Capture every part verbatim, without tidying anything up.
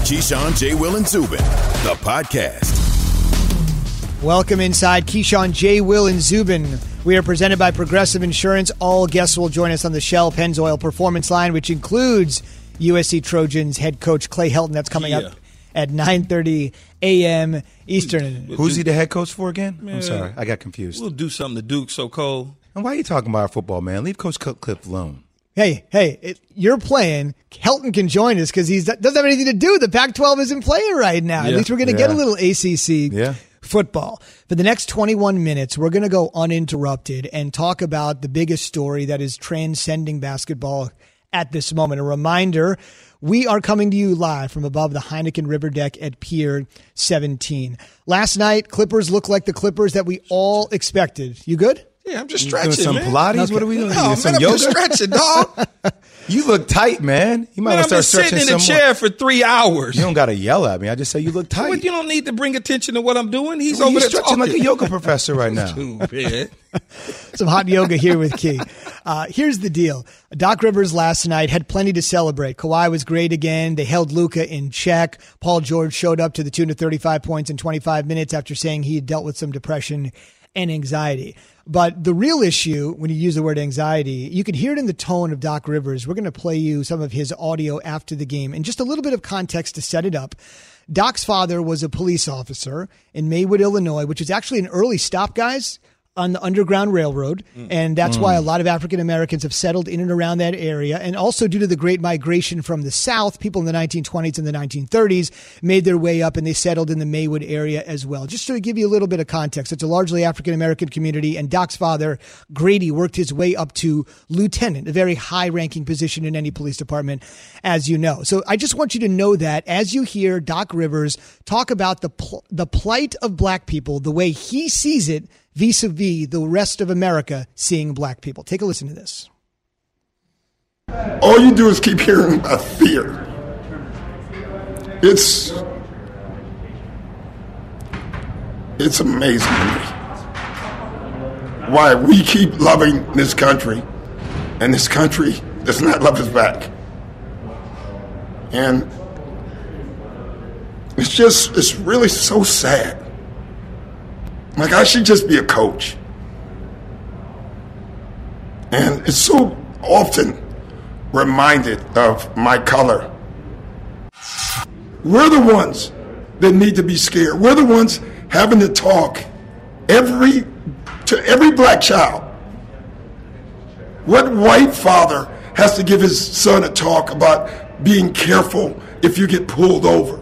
Keyshawn, J. Will, and Zubin, the podcast. Welcome inside Keyshawn, J. Will, and Zubin. We are presented by Progressive Insurance. All guests will join us on the Shell Pennzoil Performance Line, which includes U S C Trojans head coach Clay Helton. That's coming yeah. up at nine thirty a.m. Eastern. Who's he the head coach for again? Man, I'm sorry. I got confused. We'll do something to Duke so cold. And why are you talking about our football, man? Leave Coach Cliff alone. Hey, hey, it, you're playing. Helton can join us because he doesn't have anything to do. The Pac twelve isn't playing right now. Yeah. At least we're going to yeah. get a little A C C yeah. football. For the next twenty-one minutes, we're going to go uninterrupted and talk about the biggest story that is transcending basketball at this moment. A reminder, we are coming to you live from above the Heineken River Deck at Pier seventeen. Last night, Clippers looked like the Clippers that we all expected. You good? Yeah, I'm just stretching, doing some man. Pilates? Okay. What are we doing? No, doing man, some I'm yoga? just stretching, dog. You look tight, man. You might Man, want I've to been start sitting stretching in a some chair more. for three hours. You don't got to yell at me. I just say you look tight. But you don't need to bring attention to what I'm doing. He's well, over there stretching talking like a yoga professor right now. Stupid. Some hot yoga here with Key. Uh, here's the deal. Doc Rivers last night had plenty to celebrate. Kawhi was great again. They held Luka in check. Paul George showed up to the tune of thirty-five points in twenty-five minutes after saying he had dealt with some depression and anxiety. But the real issue, when you use the word anxiety, you can hear it in the tone of Doc Rivers. We're going to play you some of his audio after the game. And just a little bit of context to set it up. Doc's father was a police officer in Maywood, Illinois, which is actually an early stop, guys, on the Underground Railroad. And that's mm. why a lot of African Americans have settled in and around that area. And also due to the great migration from the South, people in the nineteen twenties and the nineteen thirties made their way up and they settled in the Maywood area as well. Just to give you a little bit of context, it's a largely African American community, and Doc's father, Grady, worked his way up to lieutenant, a very high ranking position in any police department, as you know. So I just want you to know that as you hear Doc Rivers talk about the pl- the plight of black people, the way he sees it, vis-a-vis the rest of America seeing black people. Take a listen to this. All you do is keep hearing about fear. It's it's amazing to me why we keep loving this country and this country does not love us back. And it's just, it's really so sad. Like, I should just be a coach. And it's so often reminded of my color. We're the ones that need to be scared. We're the ones having to talk every to every black child. What white father has to give his son a talk about being careful if you get pulled over?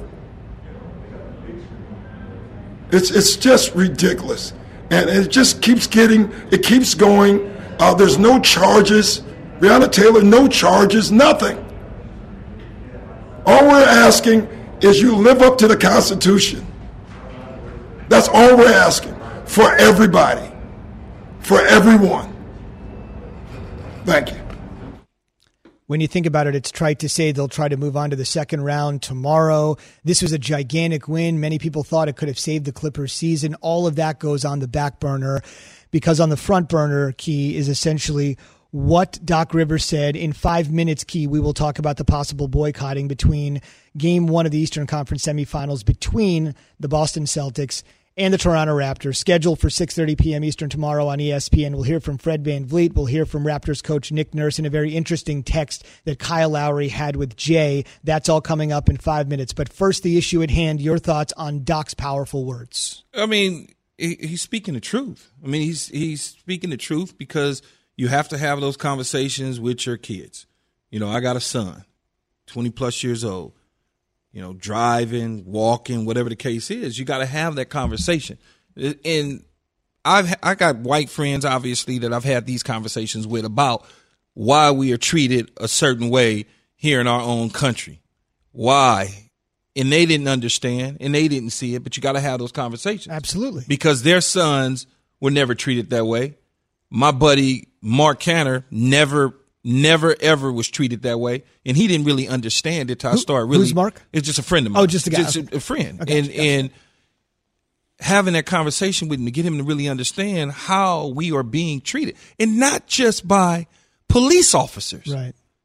It's it's just ridiculous, and it just keeps getting, it keeps going. Uh, there's no charges. Breonna Taylor, no charges, nothing. All we're asking is you live up to the Constitution. That's all we're asking for everybody, for everyone. Thank you. When you think about it, it's trite to say they'll try to move on to the second round tomorrow. This was a gigantic win. Many people thought it could have saved the Clippers season. All of that goes on the back burner because on the front burner, Key, is essentially what Doc Rivers said. In five minutes, Key, we will talk about the possible boycotting between game one of the Eastern Conference semifinals between the Boston Celtics and the Toronto Raptors, scheduled for six thirty p.m. Eastern tomorrow on E S P N. We'll hear from Fred VanVleet. We'll hear from Raptors coach Nick Nurse in a very interesting text that Kyle Lowry had with Jay. That's all coming up in five minutes. But first, the issue at hand, your thoughts on Doc's powerful words. I mean, he, he's speaking the truth. I mean, he's he's speaking the truth because you have to have those conversations with your kids. You know, I got a son, twenty-plus years old. You know, driving, walking, whatever the case is, you got to have that conversation. And I've I got white friends, obviously, that I've had these conversations with about why we are treated a certain way here in our own country. Why? And they didn't understand, and they didn't see it, but you got to have those conversations. Absolutely. Because their sons were never treated that way. My buddy, Mark Canner, never Never, ever was treated that way. And he didn't really understand it till I started really. Who's Mark? It's just a friend of mine. Oh, just a guy. Just a, a friend. Okay, and gotcha. and having that conversation with him to get him to really understand how we are being treated. And not just by police officers. Right.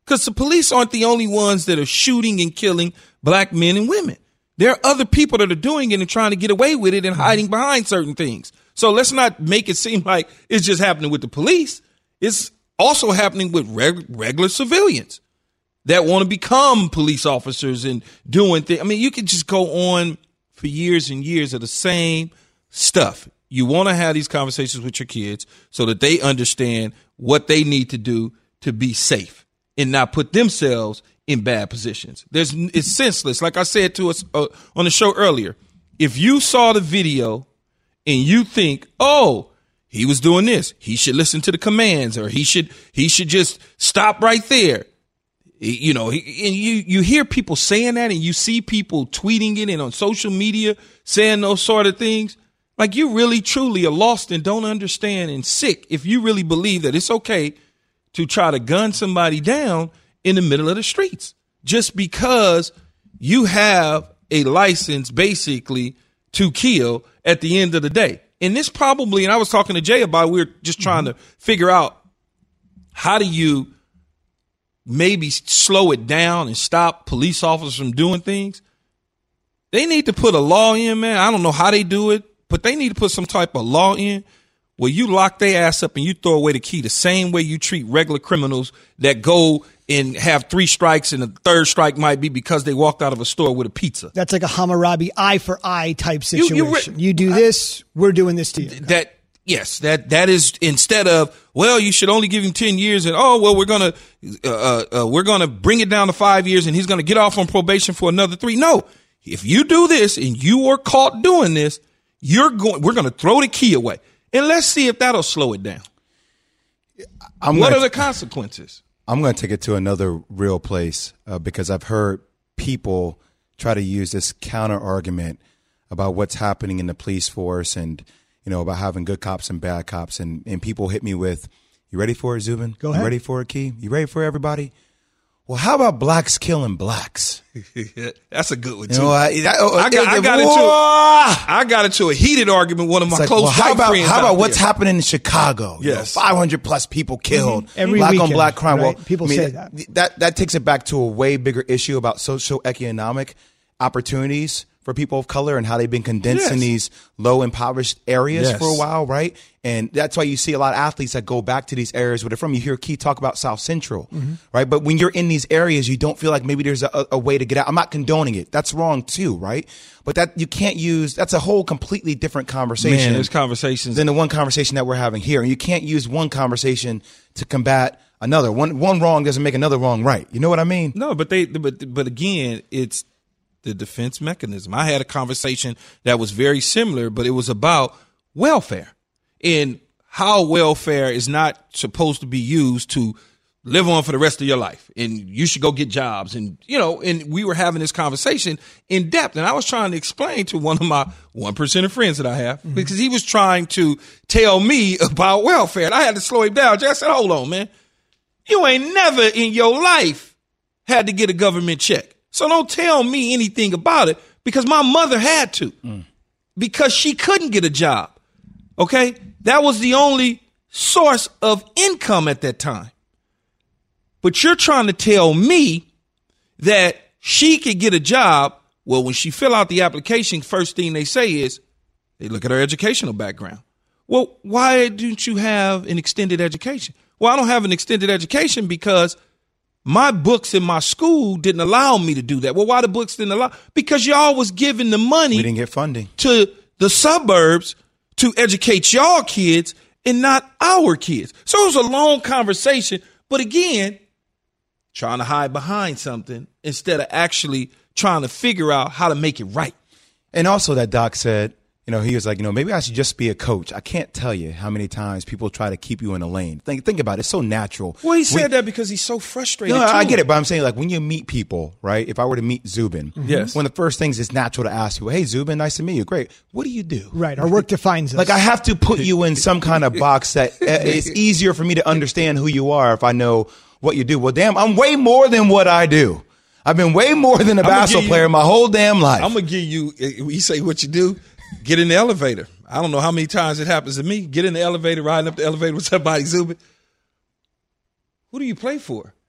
Because the police aren't the only ones that are shooting and killing black men and women. There are other people that are doing it and trying to get away with it and hiding behind certain things. So let's not make it seem like it's just happening with the police. It's also happening with reg- regular civilians that want to become police officers and doing things. I mean, you could just go on for years and years of the same stuff. You want to have these conversations with your kids so that they understand what they need to do to be safe and not put themselves in bad positions. There's, it's senseless. Like I said to us uh, on the show earlier, if you saw the video and you think, oh, he was doing this, he should listen to the commands, or he should he should just stop right there. You know, and you, you hear people saying that, and you see people tweeting it and on social media saying those sort of things. Like, you really, truly are lost and don't understand and sick if you really believe that it's okay to try to gun somebody down in the middle of the streets just because you have a license basically to kill at the end of the day. And this probably, and I was talking to Jay about, it, we were just trying mm-hmm. to figure out how do you maybe slow it down and stop police officers from doing things. They need to put a law in, man. I don't know how they do it, but they need to put some type of law in where you lock their ass up and you throw away the key the same way you treat regular criminals that go and have three strikes, and the third strike might be because they walked out of a store with a pizza. That's like a Hammurabi eye for eye type situation. You, you, re- you do this, I, we're doing this to you. That yes, that that is, instead of, well, you should only give him ten years, and oh well, we're gonna uh, uh, we're gonna bring it down to five years, and he's gonna get off on probation for another three. No, if you do this and you are caught doing this, you're going. We're gonna throw the key away, and let's see if that'll slow it down. I'm what gonna, are the consequences? I'm going to take it to another real place uh, because I've heard people try to use this counter argument about what's happening in the police force and, you know, about having good cops and bad cops. And, and people hit me with, you ready for it, Zubin? Go ahead. You ready for it, Key? You ready for everybody? Well, how about blacks killing blacks? That's a good one, too. You know, I, I, I, got, I, got into, I got into a heated argument with one of my like, close well, how about, friends. How about what's there. happening in Chicago? Yes. You know, five hundred plus people killed. Mm-hmm. Every black weekend, on black crime. right? Well, people I mean, say that. that. That takes it back to a way bigger issue about socioeconomic opportunities for people of color and how they've been condensed yes. in these low impoverished areas yes. for a while, right? And that's why you see a lot of athletes that go back to these areas where they're from. You hear Key talk about South Central, mm-hmm. right? But when you're in these areas, you don't feel like maybe there's a, a way to get out. I'm not condoning it. That's wrong too, right? But that you can't use, that's a whole completely different conversation. Man, there's conversations. Than the one conversation that we're having here. And you can't use one conversation to combat another. One one wrong doesn't make another wrong right. You know what I mean? No, but they, but but again, it's the defense mechanism. I had a conversation that was very similar, but it was about welfare and how welfare is not supposed to be used to live on for the rest of your life. And you should go get jobs. And, you know, and we were having this conversation in depth. And I was trying to explain to one of my one percent of friends that I have, mm-hmm. because he was trying to tell me about welfare. And I had to slow him down. I said, hold on, man. You ain't never in your life had to get a government check. So don't tell me anything about it, because my mother had to, mm. because she couldn't get a job. Okay. That was the only source of income at that time. But you're trying to tell me that she could get a job. Well, when she fill out the application, first thing they say is they look at her educational background. Well, why don't you have an extended education? Well, I don't have an extended education because my books in my school didn't allow me to do that. Well, why the books didn't allow? Because y'all was giving the money. We didn't get funding to the suburbs to educate y'all kids and not our kids. So it was a long conversation. But again, trying to hide behind something instead of actually trying to figure out how to make it right. And also that doc said, you know, he was like, you know, maybe I should just be a coach. I can't tell you how many times people try to keep you in a lane. Think think about it. It's so natural. Well, he said when, that because he's so frustrated. No, too. I get it. But I'm saying, like, when you meet people, right, if I were to meet Zubin, mm-hmm. yes. one of the first things is natural to ask you, hey, Zubin, nice to meet you. Great. What do you do? Right. Our work defines us. Like, I have to put you in some kind of box that it's easier for me to understand who you are if I know what you do. Well, damn, I'm way more than what I do. I've been way more than a basketball player my whole damn life. I'm going to give you, you say what you do, get in the elevator. I don't know how many times it happens to me. Get in the elevator, riding up the elevator with somebody, Zubin. Who do you play for?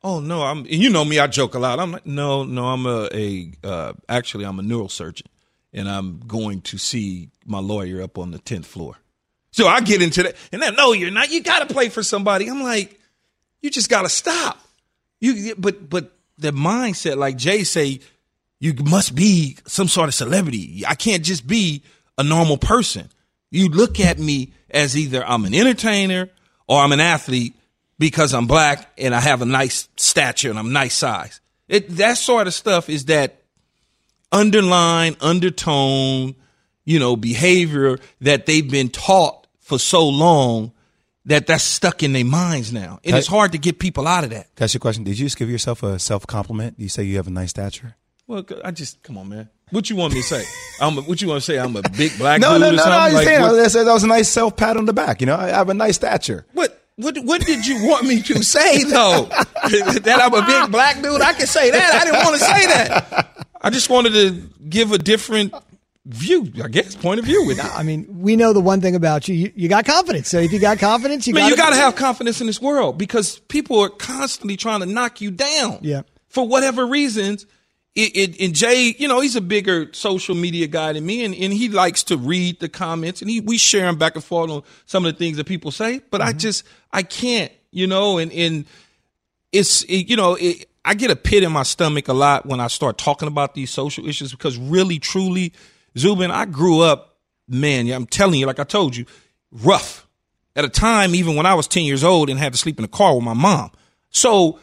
Oh no, I'm. You know me, I joke a lot. I'm like, no, no, I'm a, a uh, actually I'm a neurosurgeon, and I'm going to see my lawyer up on the tenth floor. So I get into that, and then no, you're not. You got to play for somebody. I'm like, you just got to stop. You, but but the mindset, like Jay say, you must be some sort of celebrity. I can't just be a normal person. You look at me as either I'm an entertainer or I'm an athlete because I'm black and I have a nice stature and I'm nice size. It, that sort of stuff is that underlying, undertone, you know, behavior that they've been taught for so long that that's stuck in their minds now. And it's hard to get people out of that. That's your question. Did you just give yourself a self-compliment? You say you have a nice stature? Well, I just, come on, man. What you want me to say? I'm a, what you want to say? I'm a big black no, dude no, or no, something? No, no, like, saying, what, I said that was a nice self-pat on the back. You know, I have a nice stature. What? What what did you want me to say, though? That I'm a big black dude? I can say that. I didn't want to say that. I just wanted to give a different view, I guess, point of view with it. I mean, we know the one thing about you. You, you got confidence. So if you got confidence, you I mean, gotta, you got to have confidence in this world because people are constantly trying to knock you down. Yeah. For whatever reasons. It, it, and Jay, you know, he's a bigger social media guy than me, and, and he likes to read the comments, and he we share them back and forth on some of the things that people say. But mm-hmm. I just, I can't, you know, and, and it's, it, you know, it, I get a pit in my stomach a lot when I start talking about these social issues because really, truly, Zubin, I grew up, man, I'm telling you, like I told you, rough. At a time, even when I was ten years old and had to sleep in the car with my mom. So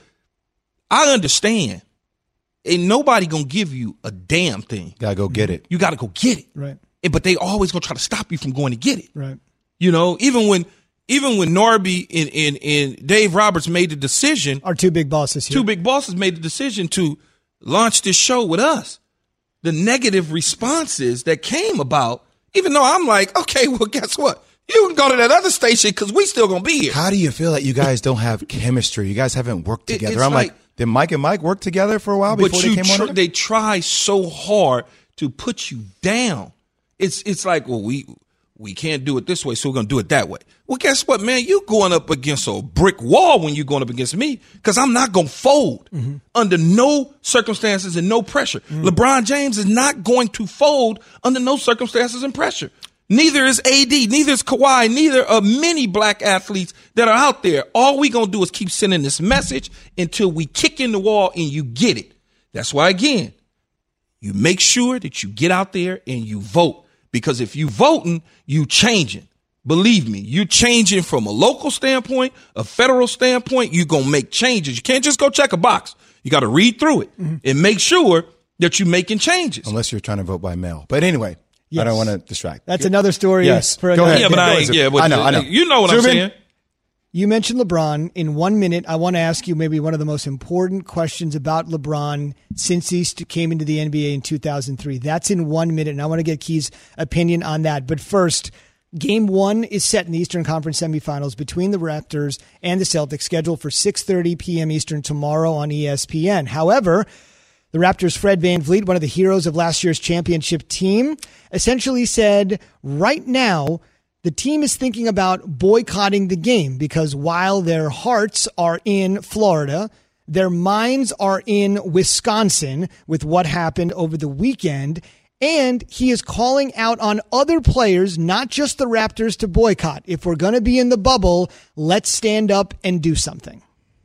I understand. Ain't nobody gonna give you a damn thing. Gotta go get it. You gotta go get it. Right. And, but they always gonna try to stop you from going to get it. Right. You know, even when even when Norby and, and, and Dave Roberts made the decision. Our two big bosses here. Two big bosses made the decision to launch this show with us. The negative responses that came about, even though I'm like, okay, well, guess what? You can go to that other station because we still gonna be here. How do you feel that you guys don't have chemistry? You guys haven't worked together. It, I'm like, like, did Mike and Mike work together for a while before but they you came tr- on? They try so hard to put you down. It's it's like, well, we we can't do it this way, so we're gonna do it that way. Well, guess what, man? You going up against a brick wall when you're going up against me because I'm not gonna fold mm-hmm. under no circumstances and no pressure. Mm-hmm. LeBron James is not going to fold under no circumstances and pressure. Neither is A D, neither is Kawhi, neither are many black athletes that are out there. All we gonna do is keep sending this message until we kick in the wall and you get it. That's why, again, you make sure that you get out there and you vote. Because if you voting, you changing. Believe me, you're changing from a local standpoint, a federal standpoint. You're gonna make changes. You can't just go check a box. You got to read through it mm-hmm. and make sure that you're making changes. Unless you're trying to vote by mail. But anyway. Yes. I don't want to distract. That's another story. Yes. For Go ahead. Yeah, but I ain't, yeah, but I know, I know. You know what Zubin? I'm saying. You mentioned LeBron. In one minute, I want to ask you maybe one of the most important questions about LeBron since he came into the N B A in two thousand three. That's in one minute, and I want to get Key's opinion on that. But first, game one is set in the Eastern Conference semifinals between the Raptors and the Celtics, scheduled for six thirty p.m. Eastern tomorrow on E S P N. However, the Raptors' Fred VanVleet, one of the heroes of last year's championship team, essentially said right now the team is thinking about boycotting the game because while their hearts are in Florida, their minds are in Wisconsin with what happened over the weekend. And he is calling out on other players, not just the Raptors, to boycott. If we're going to be in the bubble, let's stand up and do something.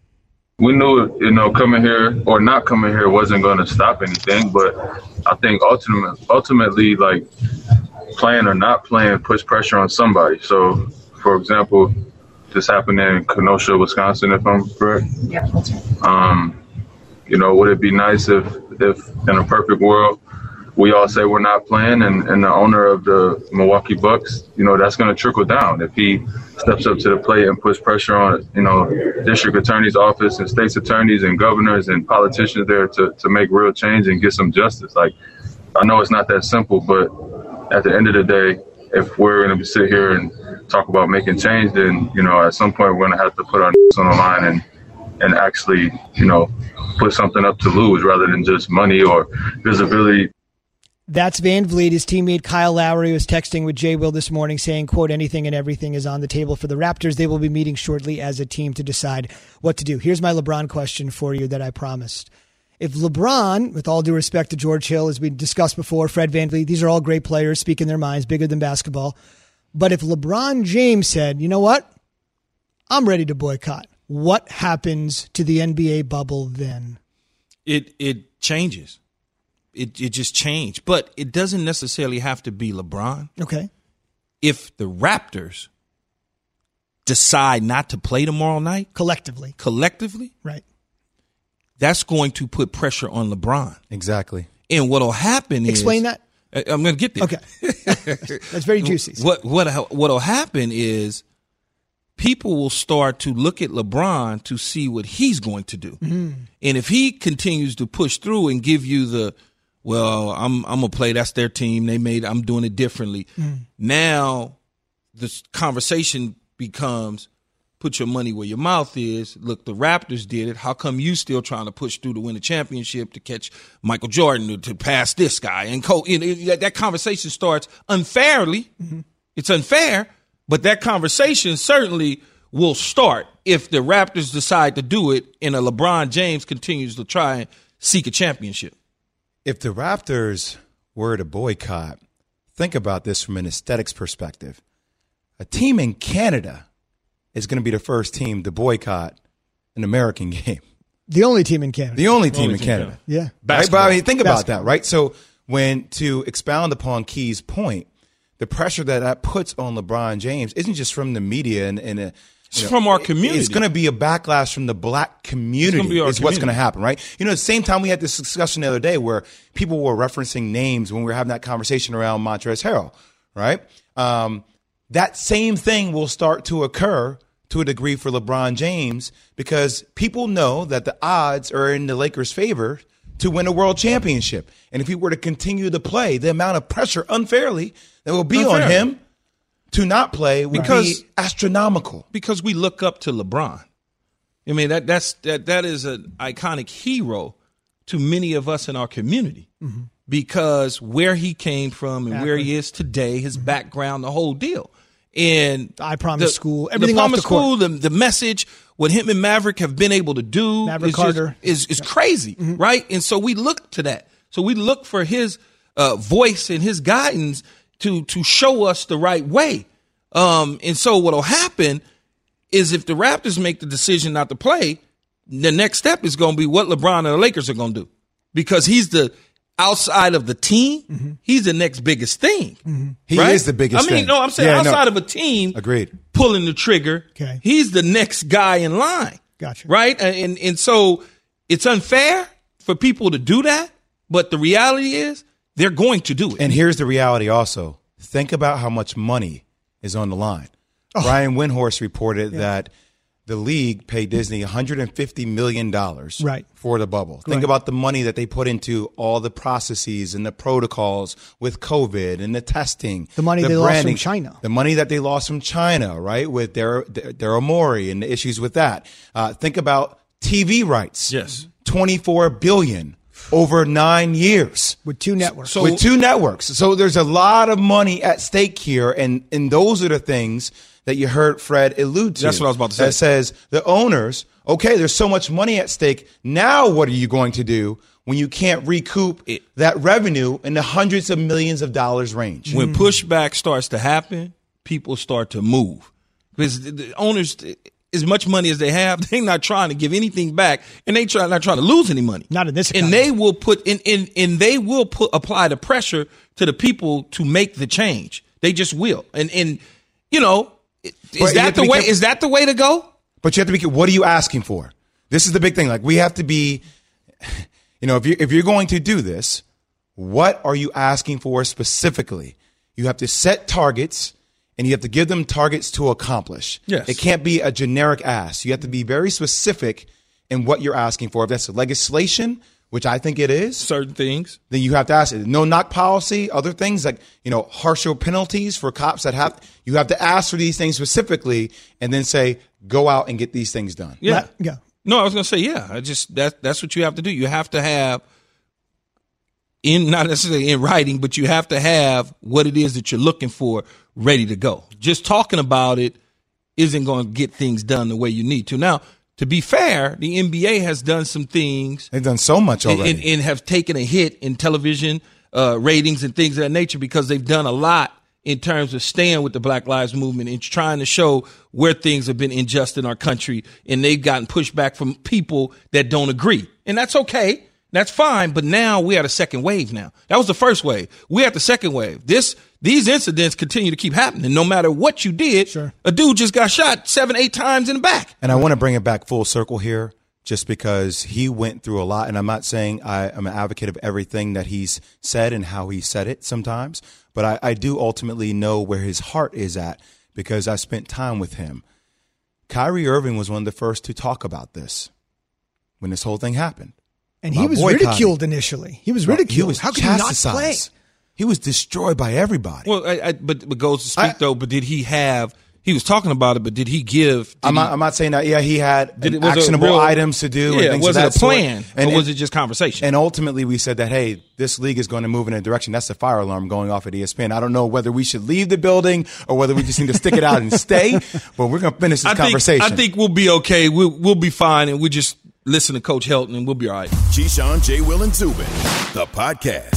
We knew, you know, coming here or not coming here wasn't going to stop anything. But I think ultimately, ultimately, like playing or not playing puts pressure on somebody. So, for example, this happened in Kenosha, Wisconsin, if I'm correct. Yeah, that's right. Um, you know, would it be nice if, if in a perfect world, we all say we're not playing, and, and the owner of the Milwaukee Bucks, you know, that's going to trickle down if he steps up to the plate and puts pressure on, you know, district attorney's office and state's attorneys and governors and politicians there to, to make real change and get some justice. Like, I know it's not that simple, but at the end of the day, if we're going to sit here and talk about making change, then, you know, at some point we're going to have to put our on the line and, and actually, you know, put something up to lose rather than just money or visibility. That's Van Vliet. His teammate Kyle Lowry was texting with Jay Will this morning saying, quote, anything and everything is on the table for the Raptors. They will be meeting shortly as a team to decide what to do. Here's my LeBron question for you that I promised. If LeBron, with all due respect to George Hill, as we discussed before, Fred Van Vliet, these are all great players, speaking their minds, bigger than basketball. But if LeBron James said, you know what? I'm ready to boycott. What happens to the N B A bubble then? It it changes. It it just changed. But it doesn't necessarily have to be LeBron. Okay. If the Raptors decide not to play tomorrow night, Collectively. collectively, Right. that's going to put pressure on LeBron. Exactly. And what'll happen Explain is that. I- I'm going to get there. Okay. That's very juicy. What what what'll happen is people will start to look at LeBron to see what he's going to do. Mm-hmm. And if he continues to push through and give you the, well, I'm I'm gonna play, that's their team, they made, I'm doing it differently. Mm. Now the conversation becomes, put your money where your mouth is. Look, the Raptors did it. How come you still trying to push through to win a championship, to catch Michael Jordan, to, to pass this guy? And co- you know, that conversation starts unfairly. Mm-hmm. It's unfair, but that conversation certainly will start if the Raptors decide to do it and a LeBron James continues to try and seek a championship. If the Raptors were to boycott, think about this from an aesthetics perspective. A team in Canada is going to be the first team to boycott an American game. The only team in Canada. The only team Only in team, Canada. yeah. Right? Basketball. But I mean, think about Basketball. that, right? So when to expound upon Key's point, the pressure that that puts on LeBron James isn't just from the media and, and a, It's you know, from our community. It's going to be a backlash from the black community be our is what's going to community. happen, right? You know, at the same time, we had this discussion the other day where people were referencing names when we were having that conversation around Montrezl Harrell, right? Um, that same thing will start to occur to a degree for LeBron James because people know that the odds are in the Lakers' favor to win a world championship. And if he were to continue to play, the amount of pressure unfairly that will be on Unfairly. him to not play would Because- be astronomical. Because we look up to LeBron. I mean, that that's that that is an iconic hero to many of us in our community Mm-hmm. because where he came from and where he is today, his Mm-hmm. background, the whole deal. And I Promise the, School, everything the off Promise the court. School, the, the message, what him and Maverick have been able to do Maverick is, just- Carter. is, is crazy, right? And so we look to that. So we look for his uh, voice and his guidance to to show us the right way. Um, and so what'll happen is if the Raptors make the decision not to play, the next step is going to be what LeBron and the Lakers are going to do, because he's the outside of the team. Mm-hmm. He's the next biggest thing. He right? is the biggest I mean, thing. no, I'm saying Yeah, no. outside of a team, Agreed. pulling the trigger. Okay. He's the next guy in line. Gotcha. Right. And, and so it's unfair for people to do that. But the reality is they're going to do it. And here's the reality also. Think about how much money is on the line. Brian Windhorst reported that the league paid Disney one hundred fifty million dollars Right. for the bubble. Think Right. about the money that they put into all the processes and the protocols with COVID and the testing. The money they lost from China. The money that they lost from China, right, with Dar- Daryl Morey and the issues with that. Uh, think about T V rights. Yes. twenty-four billion dollars over nine years. With two networks. So- with two networks. So there's a lot of money at stake here, and, and those are the things that you heard Fred allude to. That's what I was about to say. That says the owners, okay, there's so much money at stake. Now what are you going to do when you can't recoup It- that revenue in the hundreds of millions of dollars range? when pushback starts to happen, people start to move, because the- the owners, as much money as they have, they're not trying to give anything back, and they try not trying to lose any money. Not in this And economy. they will put in, in and they will put apply the pressure to the people to make the change. They just will. And and you know, is But you have that to the be way? careful- Is that the way to go? But you have to be, what are you asking for? This is the big thing. Like, we have to be, you know, if you if you're going to do this, what are you asking for specifically? You have to set targets, and you have to give them targets to accomplish. Yes. It can't be a generic ask. You have to be very specific in what you're asking for. If that's legislation, which I think it is, Certain things. then you have to ask it. No knock policy, other things like, you know, harsher penalties for cops that have, you have to ask for these things specifically and then say, go out and get these things done. Yeah. Let- yeah. No, I was gonna say, yeah. I just that that's what you have to do. You have to have in not necessarily in writing, but you have to have what it is that you're looking for ready to go. Just talking about it isn't going to get things done the way you need to. Now, to be fair, the N B A has done some things. They've done so much already. And, and have taken a hit in television uh, ratings and things of that nature because they've done a lot in terms of staying with the Black Lives Movement and trying to show where things have been unjust in our country. And they've gotten pushback from people that don't agree. And that's okay. That's fine. But now we're at a second wave now. That was the first wave. We're at the second wave. This These incidents continue to keep happening. No matter what you did, sure. a dude just got shot seven, eight times in the back. And I want to bring it back full circle here just because he went through a lot. And I'm not saying I, I'm an advocate of everything that he's said and how he said it sometimes. But I, I do ultimately know where his heart is at because I spent time with him. Kyrie Irving was one of the first to talk about this when this whole thing happened. And he was boycotting. ridiculed initially. He was ridiculed. He was How could he not play? He was destroyed by everybody. Well, I, I, but, but goes to speak, I, though, but did he have – he was talking about it, but did he give did – I'm, he, I'm not saying that. Yeah, he had did it, actionable real, items to do. Yeah, and things was of it that a plan sort. And, or was it just conversation? And ultimately we said that, hey, this league is going to move in a direction. That's the fire alarm going off at E S P N. I don't know whether we should leave the building or whether we just need to stick it out and stay, but we're going to finish this I conversation. Think, I think we'll be okay. We'll, we'll be fine, and we just – listen to Coach Helton, and we'll be all right. Keyshawn, J. Will, and Zubin, the podcast.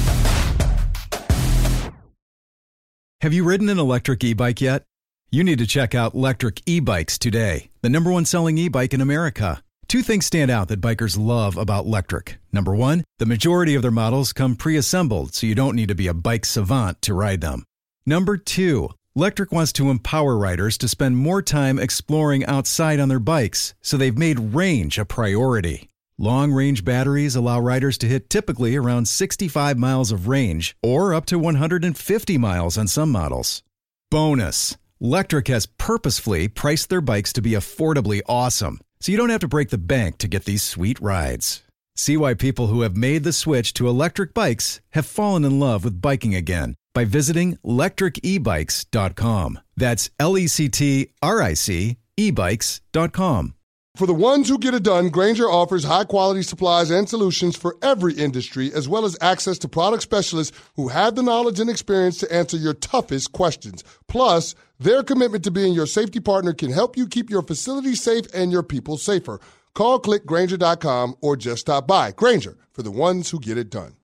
Have you ridden an electric e-bike yet? You need to check out Lectric E-Bikes today, the number one selling e-bike in America. Two things stand out that bikers love about Lectric. Number one, the majority of their models come pre-assembled, so you don't need to be a bike savant to ride them. Number two, Lectric wants to empower riders to spend more time exploring outside on their bikes, so they've made range a priority. Long-range batteries allow riders to hit typically around sixty-five miles of range, or up to one hundred fifty miles on some models. Bonus, Lectric has purposefully priced their bikes to be affordably awesome, so you don't have to break the bank to get these sweet rides. See why people who have made the switch to electric bikes have fallen in love with biking again by visiting lectric e bikes dot com. That's L E C T R I C e bikes dot com. For the ones who get it done, Grainger offers high-quality supplies and solutions for every industry, as well as access to product specialists who have the knowledge and experience to answer your toughest questions. Plus, their commitment to being your safety partner can help you keep your facility safe and your people safer. Call, click Grainger dot com, or just stop by. Grainger, for the ones who get it done.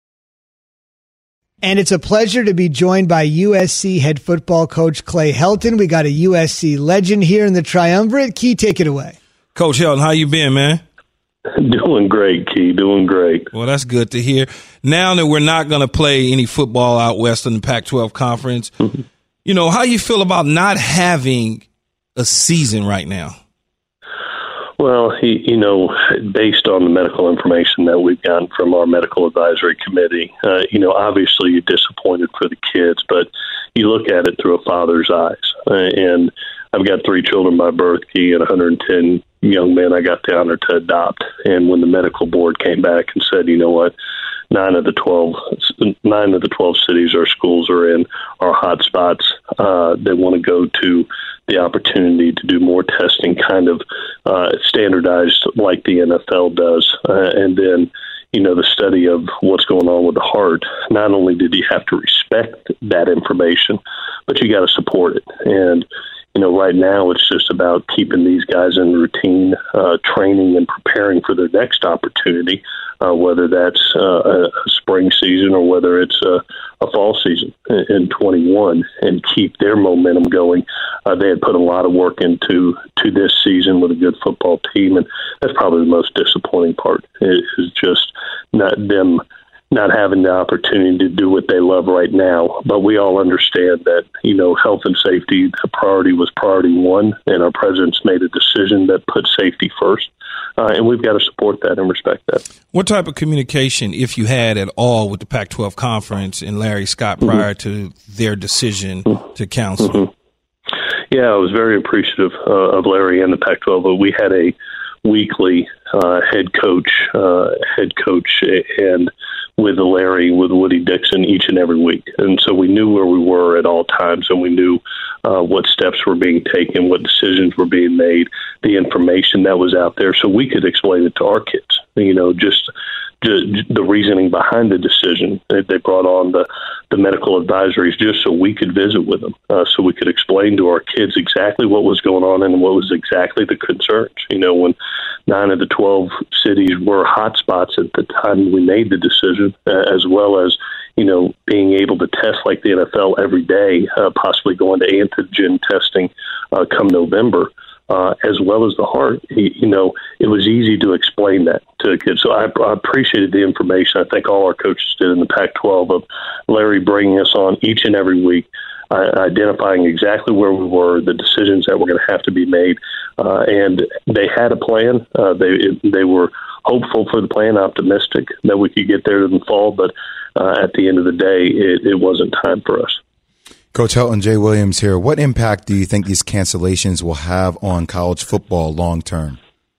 And it's a pleasure to be joined by U S C head football coach Clay Helton. We got a U S C legend here in the Triumvirate. Key, take it away. Coach Helton, how you been, man? Doing great, Key. Doing great. Well, that's good to hear. Now that we're not going to play any football out west in the Pac twelve conference, mm-hmm. you know, how you feel about not having a season right now? Well, he, you know, based on the medical information that we've gotten from our medical advisory committee, uh, you know, obviously you're disappointed for the kids, but you look at it through a father's eyes. Uh, and I've got three children by birth, Key, and one hundred ten young men I got the honor to adopt. And when the medical board came back and said, you know what, nine of the twelve, nine of the twelve cities our schools are in are hot spots. Uh, they want to go to the opportunity to do more testing, kind of uh, standardized like the N F L does. Uh, and then, you know, the study of what's going on with the heart. Not only did you have to respect that information, but you got to support it. And, you know, right now it's just about keeping these guys in routine, uh, training and preparing for their next opportunity, uh, whether that's uh, a spring season or whether it's a, a fall season in twenty-one, and keep their momentum going. Uh, they had put a lot of work into to this season with a good football team, and that's probably the most disappointing part is just not them not having the opportunity to do what they love right now. But we all understand that, you know, health and safety, the priority was priority one, and our president's made a decision that put safety first. Uh, and we've got to support that and respect that. What type of communication, if you had at all, with the Pac twelve conference and Larry Scott prior mm-hmm. to their decision mm-hmm. to counsel? Mm-hmm. Yeah, I was very appreciative uh, of Larry and the Pac twelve. But we had a weekly uh, head coach, uh, head coach, and with Larry, with Woody Dixon each and every week. And so we knew where we were at all times, and we knew uh, what steps were being taken, what decisions were being made, the information that was out there, so we could explain it to our kids. You know, just the reasoning behind the decision. They brought on the, the medical advisories just so we could visit with them, uh, so we could explain to our kids exactly what was going on and what was exactly the concerns. You know, when nine of the twelve cities were hot spots at the time we made the decision, uh, as well as, you know, being able to test like the N F L every day, uh, possibly going to antigen testing uh, come November. Uh, as well as the heart, you know, it was easy to explain that to kids. So I, I appreciated the information. I think all our coaches did in the Pac twelve of Larry bringing us on each and every week, uh, identifying exactly where we were, the decisions that were going to have to be made. Uh, and they had a plan. Uh, they they were hopeful for the plan, optimistic that we could get there in the fall. But uh, at the end of the day, it, it wasn't time for us. Coach Helton, Jay Williams here. What impact do you think these cancellations will have on college football long term?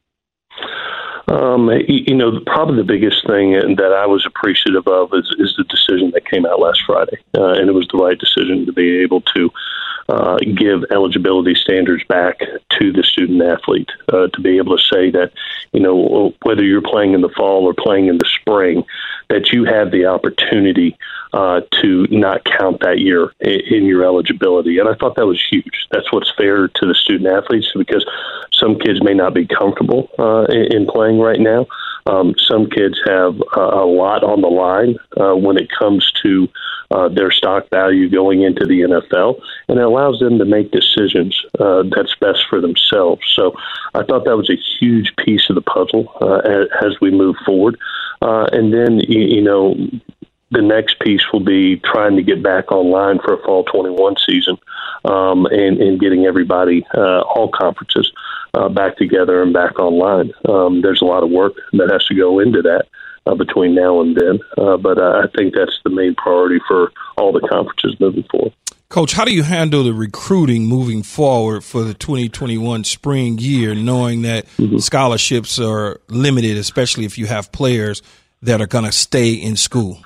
Um, you know, probably the biggest thing that I was appreciative of is, is the decision that came out last Friday. Uh, and it was the right decision to be able to uh, give eligibility standards back to the student athlete, uh, to be able to say that, you know, whether you're playing in the fall or playing in the spring, that you have the opportunity uh, to not count that year in, in your eligibility. And I thought that was huge. That's what's fair to the student athletes, because some kids may not be comfortable uh, in, in playing right now. Um, some kids have uh, a lot on the line uh, when it comes to uh, their stock value going into the N F L, and it allows them to make decisions uh, that's best for themselves. So I thought that was a huge piece of the puzzle uh, as, as we move forward. Uh, and then, you, you know, the next piece will be trying to get back online for a fall twenty-one season, um, and, and getting everybody, uh, all conferences, uh, back together and back online. Um, there's a lot of work that has to go into that uh, between now and then, uh, but uh, I think that's the main priority for all the conferences moving forward. Coach, how do you handle the recruiting moving forward for the twenty twenty-one spring year, knowing that mm-hmm. scholarships are limited, especially if you have players that are going to stay in school?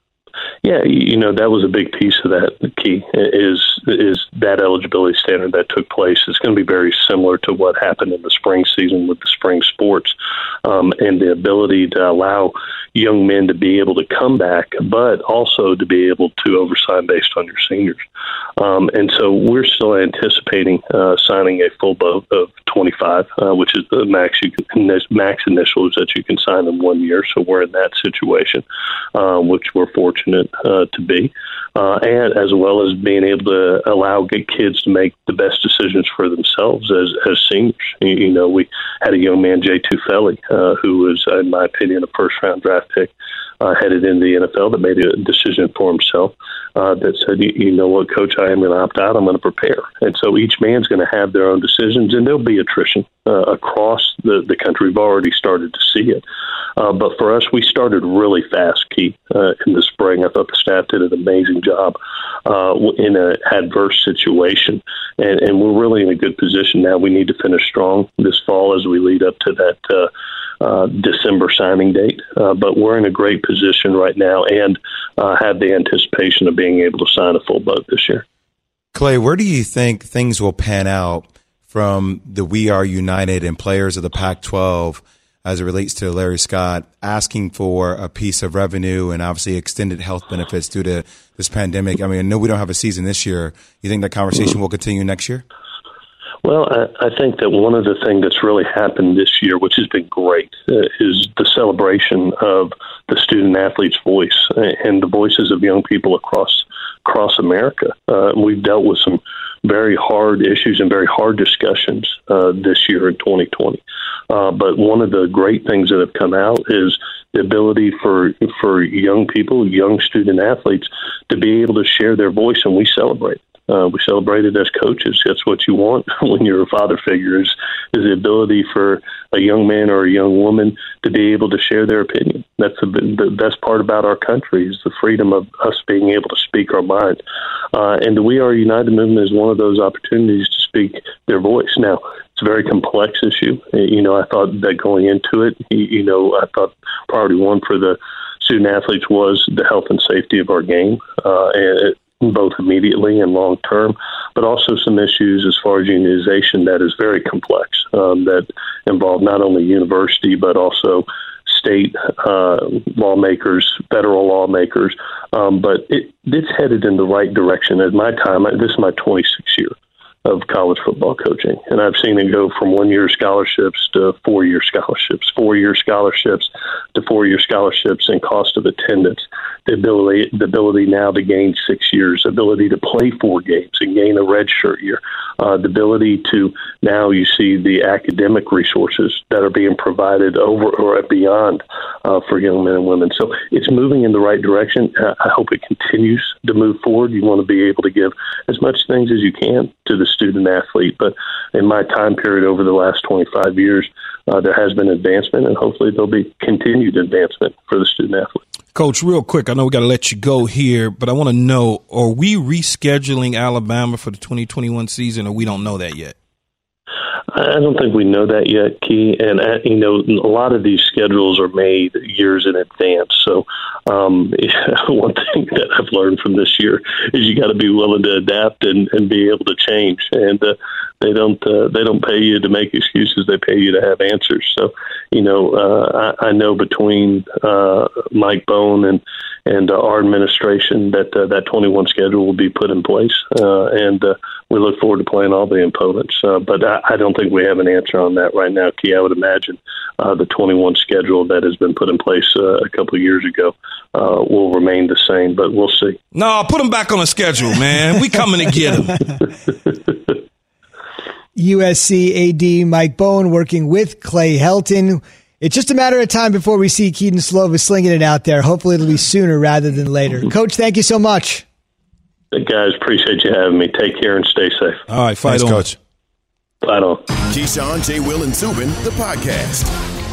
Yeah, you know, that was a big piece of that. The key is is that eligibility standard that took place. It's going to be very similar to what happened in the spring season with the spring sports, um, and the ability to allow young men to be able to come back, but also to be able to oversign based on your seniors. Um, and so we're still anticipating uh, signing a full boat of twenty-five, uh, which is the max you can, max initials that you can sign in one year. So we're in that situation, uh, which we're fortunate uh, to be, uh, and as well as being able to allow good kids to make the best decisions for themselves as as seniors. You, you know, we had a young man, Jay Tufeli, uh, who was, in my opinion, a first round draft pick, uh, headed into the N F L, that made a decision for himself, uh, that said, you, you know what, Coach, I am going to opt out. I'm going to prepare. And so each man's going to have their own decisions, and there'll be attrition uh, across the, the country. We've already started to see it. Uh, but for us, we started really fast, Keith, uh, in the spring. I thought the staff did an amazing job uh, in an adverse situation. And, and we're really in a good position now. We need to finish strong this fall as we lead up to that uh, uh, December signing date. Uh, but we're in a great position right now, and uh, have the anticipation of being able to sign a full boat this year. Clay, where do you think things will pan out from the We Are United and players of the Pac twelve as it relates to Larry Scott asking for a piece of revenue and obviously extended health benefits due to this pandemic? I mean, I know we don't have a season this year. You think that conversation will continue next year? Well, I, I think that one of the things that's really happened this year, which has been great, uh, is the celebration of the student athlete's voice and the voices of young people across across America. Uh, we've dealt with some very hard issues and very hard discussions uh, this year in twenty twenty. Uh, but one of the great things that have come out is the ability for for young people, young student athletes, to be able to share their voice, and we celebrate. Uh, we celebrate it as coaches. That's what you want when you're a father figure, is, is the ability for a young man or a young woman to be able to share their opinion. That's the, the best part about our country, is the freedom of us being able to speak our mind. Uh, and the We Are United movement is one of those opportunities to speak their voice. Now, it's a very complex issue. You know, I thought that going into it, you know, I thought priority one for the student athletes was the health and safety of our game, uh, and it, both immediately and long term, but also some issues as far as unionization that is very complex, um, that involve not only university but also state uh, lawmakers, federal lawmakers, um, but it, it's headed in the right direction. At my time, this is my twenty-sixth year of college football coaching, and I've seen it go from one-year scholarships to four-year scholarships, four-year scholarships to four-year scholarships, and cost of attendance. The ability, the ability now to gain six years, ability to play four games and gain a redshirt year, uh, the ability to now you see the academic resources that are being provided over or beyond uh, for young men and women. So it's moving in the right direction. I hope it continues to move forward. You want to be able to give as much things as you can to the student athlete. But in my time period over the last twenty-five years, uh, there has been advancement, and hopefully there'll be continued advancement for the student athlete. Coach, real quick, I know we got to let you go here, but I want to know, are we rescheduling Alabama for the twenty twenty-one season, or we don't know that yet? I don't think we know that yet, Key. And, uh, you know, a lot of these schedules are made years in advance. So um, one thing that I've learned from this year is you got to be willing to adapt and, and be able to change. And uh, they don't uh, they don't pay you to make excuses. They pay you to have answers. So, you know, uh, I, I know between uh, Mike Bone and and uh, our administration that uh, that twenty-one schedule will be put in place. Uh, and uh, we look forward to playing all the opponents. Uh, but I, I don't think we have an answer on that right now, Key. I would imagine uh, the twenty-one schedule that has been put in place uh, a couple of years ago uh, will remain the same, but we'll see. No, put them back on the schedule, man. We coming to get them. U S C A D Mike Bone working with Clay Helton. It's just a matter of time before we see Kedon Slovis slinging it out there. Hopefully it'll be sooner rather than later. Coach, thank you so much. Hey guys, appreciate you having me. Take care and stay safe. All right, fight Thanks, on. Coach. Fight on. Keyshawn, J. Will, and Zubin, the podcast.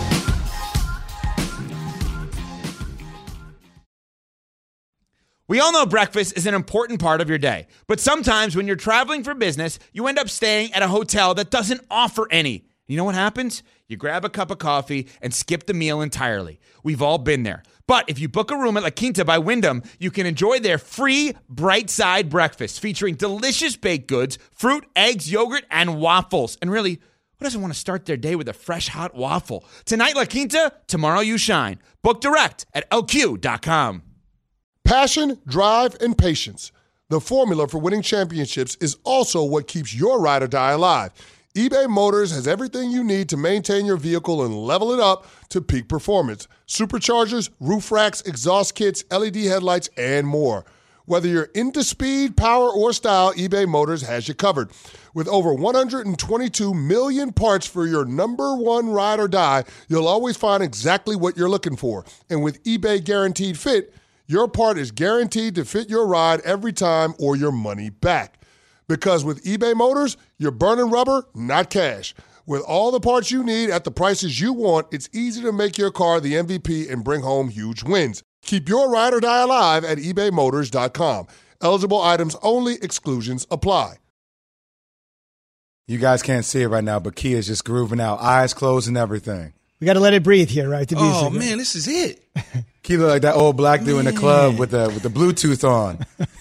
We all know breakfast is an important part of your day, but sometimes when you're traveling for business, you end up staying at a hotel that doesn't offer any. You know what happens? You grab a cup of coffee and skip the meal entirely. We've all been there. But if you book a room at La Quinta by Wyndham, you can enjoy their free Bright Side breakfast featuring delicious baked goods, fruit, eggs, yogurt, and waffles. And really, who doesn't want to start their day with a fresh, hot waffle? Tonight, La Quinta, tomorrow you shine. Book direct at L Q dot com. Passion, drive, and patience. The formula for winning championships is also what keeps your ride or die alive. eBay Motors has everything you need to maintain your vehicle and level it up to peak performance. Superchargers, roof racks, exhaust kits, L E D headlights, and more. Whether you're into speed, power, or style, eBay Motors has you covered. With over one hundred twenty-two million parts for your number one ride or die, you'll always find exactly what you're looking for. And with eBay Guaranteed Fit, your part is guaranteed to fit your ride every time or your money back. Because with eBay Motors, you're burning rubber, not cash. With all the parts you need at the prices you want, it's easy to make your car the M V P and bring home huge wins. Keep your ride or die alive at ebay motors dot com. Eligible items only. Exclusions apply. You guys can't see it right now, but Key is just grooving out, eyes closed and everything. We got to let it breathe here, right? The Oh, music. man, this is it. Key look like that old black dude in the club with the with the Bluetooth on.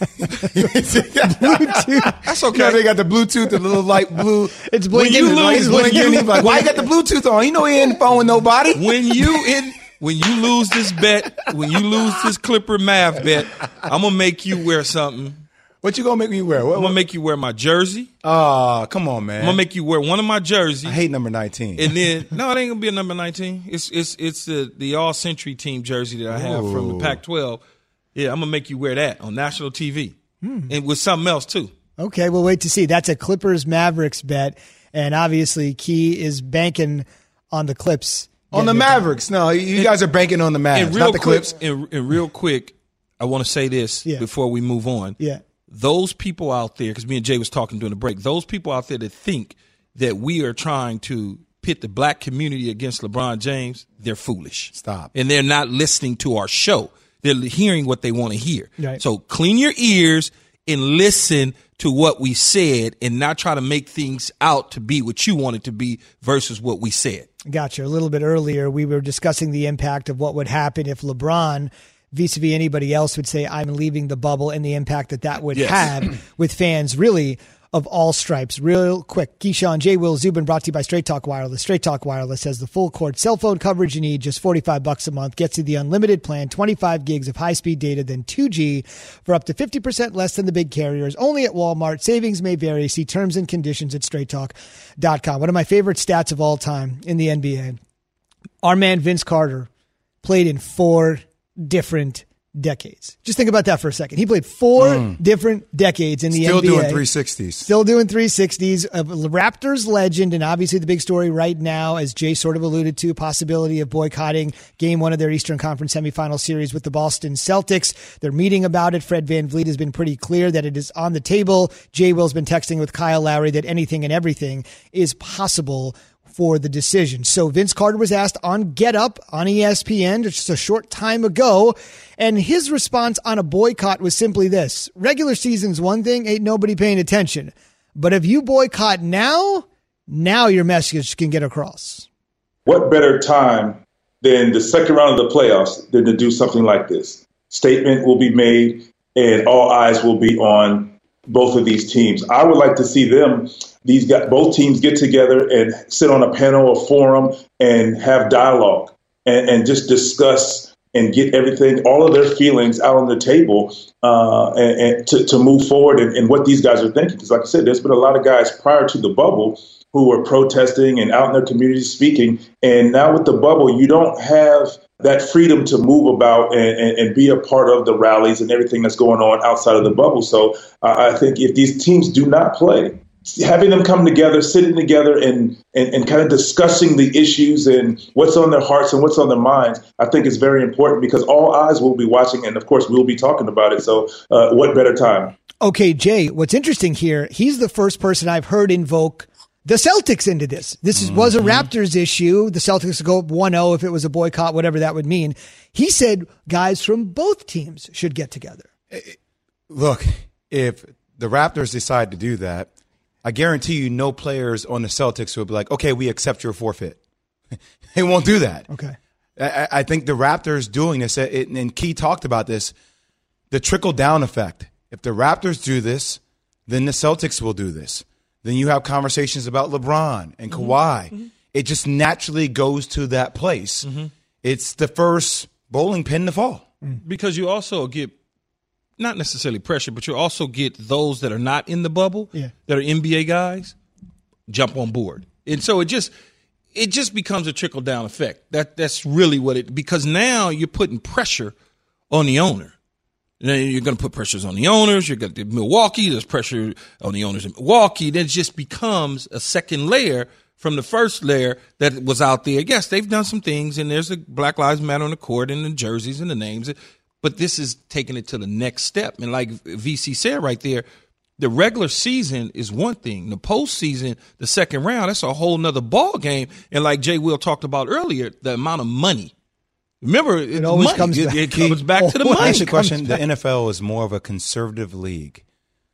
Bluetooth. That's You know, okay. they got the Bluetooth, the little light blue. It's When blinking. you lose, It's when blinking. He's like, why you got the Bluetooth on? You know he ain't phone with nobody. When you in, when you lose this bet, when you lose this Clipper math bet, I'm gonna make you wear something. What you gonna make me wear? What, I'm gonna make you wear my jersey. Oh, come on, man. I'm gonna make you wear one of my jerseys. I hate number nineteen. And then no, it ain't gonna be a number nineteen. It's it's it's the the All Century Team jersey that I have from the Ooh. Pac twelve. Yeah, I'm gonna make you wear that on national T V Hmm. and with something else too. Okay, we'll wait to see. That's a Clippers Mavericks bet, and obviously Key is banking on the Clips. on the getting it done. Mavericks. No, you you guys are banking on the Mavs, And real not the quick, Clips. and, and real quick, I want to say this Yeah. before we move on. Yeah. Those people out there, because me and Jay was talking during the break, those people out there that think that we are trying to pit the black community against LeBron James, they're foolish. Stop. And they're not listening to our show. They're hearing what they want to hear. Right. So clean your ears and listen to what we said and not try to make things out to be what you want it to be versus what we said. Gotcha. A little bit earlier, we were discussing the impact of what would happen if LeBron, vis-a-vis anybody else, would say, I'm leaving the bubble, and the impact that that would Yes. have with fans really of all stripes. Real quick, Keyshawn, J. Will, Zubin, brought to you by Straight Talk Wireless. Straight Talk Wireless has the full court cell phone coverage you need, just forty-five bucks a month. Gets you the unlimited plan, twenty-five gigs of high-speed data, then two G for up to fifty percent less than the big carriers. Only at Walmart. Savings may vary. See terms and conditions at straight talk dot com. One of my favorite stats of all time in the N B A. Our man Vince Carter played in four different decades. Just think about that for a second. He played four mm. different decades in the Still N B A. Still doing three sixties. Still doing three sixties. A Raptors legend, and obviously the big story right now, as Jay sort of alluded to, possibility of boycotting game one of their Eastern Conference semifinal series with the Boston Celtics. They're meeting about it. Fred VanVleet has been pretty clear that it is on the table. Jay Will's been texting with Kyle Lowry that anything and everything is possible for the decision. So Vince Carter was asked on Get Up on E S P N just a short time ago, and his response on a boycott was simply this: regular season's one thing, ain't nobody paying attention. But if you boycott now, now your message can get across. What better time than the second round of the playoffs than to do something like this? Statement will be made and all eyes will be on both of these teams. I would like to see them These got both teams get together and sit on a panel or forum and have dialogue and, and just discuss and get everything, all of their feelings out on the table uh, and, and to, to move forward and, and what these guys are thinking. Because like I said, there's been a lot of guys prior to the bubble who were protesting and out in their communities speaking. And now with the bubble, you don't have that freedom to move about and, and, and be a part of the rallies and everything that's going on outside of the bubble. So uh, I think if these teams do not play, having them come together, sitting together and, and, and kind of discussing the issues and what's on their hearts and what's on their minds, I think is very important because all eyes will be watching. And of course, we'll be talking about it. So uh, what better time? Okay, Jay, what's interesting here, he's the first person I've heard invoke the Celtics into this. This is, mm-hmm. was a Raptors issue. The Celtics would go one oh if it was a boycott, whatever that would mean. He said guys from both teams should get together. Look, if the Raptors decide to do that, I guarantee you no players on the Celtics will be like, okay, we accept your forfeit. They won't do that. Okay. I, I think the Raptors doing this, it, and Key talked about this, the trickle-down effect. If the Raptors do this, then the Celtics will do this. Then you have conversations about LeBron and mm-hmm. Kawhi. Mm-hmm. It just naturally goes to that place. Mm-hmm. It's the first bowling pin to fall. Because you also get not necessarily pressure, but you also get those that are not in the bubble, yeah. that are N B A guys, jump on board. And so it just it just becomes a trickle-down effect. That That's really what it – because now you're putting pressure on the owner. Now you're going to put pressures on the owners. You're going to Milwaukee. There's pressure on the owners in Milwaukee. Then it just becomes a second layer from the first layer that was out there. Yes, they've done some things, and there's a Black Lives Matter on the court and the jerseys and the names – but this is taking it to the next step. And like V C said right there, the regular season is one thing. The postseason, the second round, that's a whole nother ball game. And like Jay Will talked about earlier, the amount of money. Remember, it it's always money. comes it, back. It comes back to the money. Ask you a question. The N F L is more of a conservative league.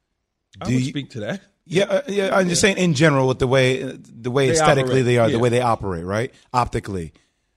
Do I would you, speak to that. Yeah, uh, yeah. I'm just yeah. saying in general with the way the way they aesthetically operate. they are, yeah. the way they operate, right? Optically.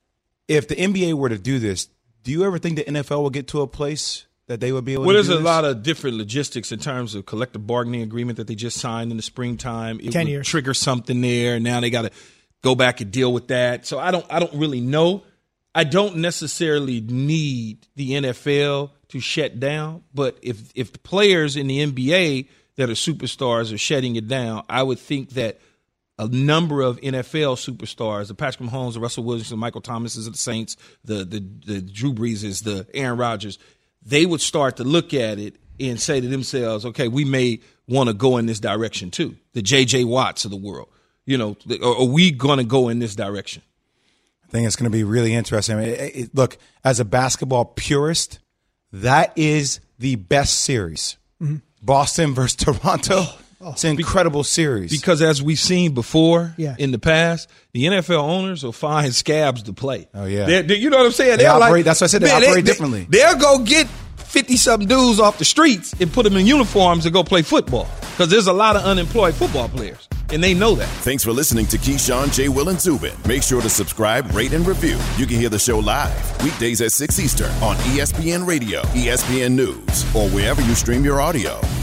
If the N B A were to do this, do you ever think the N F L will get to a place that they would be able well, to do this? Well, there's a this? lot of different logistics in terms of collective bargaining agreement that they just signed in the springtime. It Ten would years. trigger something there. Now they got to go back and deal with that. So I don't I don't really know. I don't necessarily need the N F L to shut down. But if, if the players in the N B A that are superstars are shutting it down, I would think that a number of N F L superstars, the Patrick Mahomes, the Russell Wilson, the Michael Thomases of the Saints, the, the the Drew Breeses, the Aaron Rodgers, they would start to look at it and say to themselves, okay, we may want to go in this direction too. The J J Watts of the world, you know, are we going to go in this direction? I think it's going to be really interesting. I mean, it, it, look, as a basketball purist, that is the best series. Mm-hmm. Boston versus Toronto. Oh, it's an incredible series. Because as we've seen before yeah. in the past, the N F L owners will find scabs to play. Oh, yeah. They're, they're, you know what I'm saying? They They're operate, like, that's what I said. They man, operate they, differently. They, they'll go get fifty-something dudes off the streets and put them in uniforms and go play football. Because there's a lot of unemployed football players, and they know that. Thanks for listening to Keyshawn, J. Will, and Zubin. Make sure to subscribe, rate, and review. You can hear the show live weekdays at six Eastern on E S P N Radio, E S P N News, or wherever you stream your audio.